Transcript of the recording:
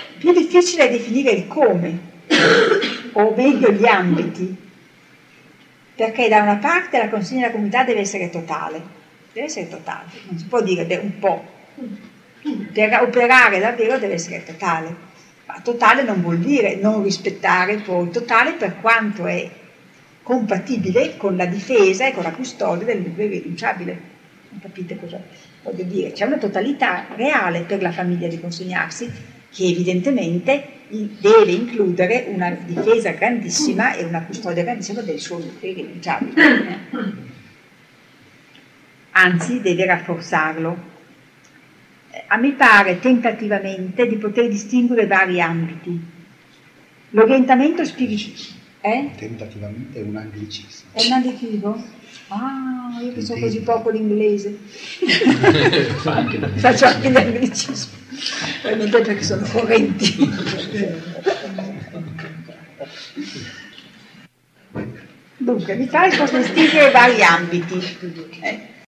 Più difficile è definire il come, o meglio gli ambiti, perché da una parte la consegna alla comunità deve essere totale, non si può dire un po', per operare davvero deve essere totale, ma totale non vuol dire non rispettare poi, totale per quanto è compatibile con la difesa e con la custodia del libro irrinunciabile. Non capite cosa voglio dire? C'è una totalità reale per la famiglia di consegnarsi che evidentemente deve includere una difesa grandissima e una custodia grandissima del suo libro irrinunciabile. Anzi, deve rafforzarlo. A me pare tentativamente di poter distinguere vari ambiti. L'orientamento spirituale. Tentativamente è un anglicismo. È un additivo? Ah, io che so così poco l'inglese. Faccio anche l'anglicismo. Probabilmente perché sono correnti. Dunque, mi pare che possa distinguere vari ambiti.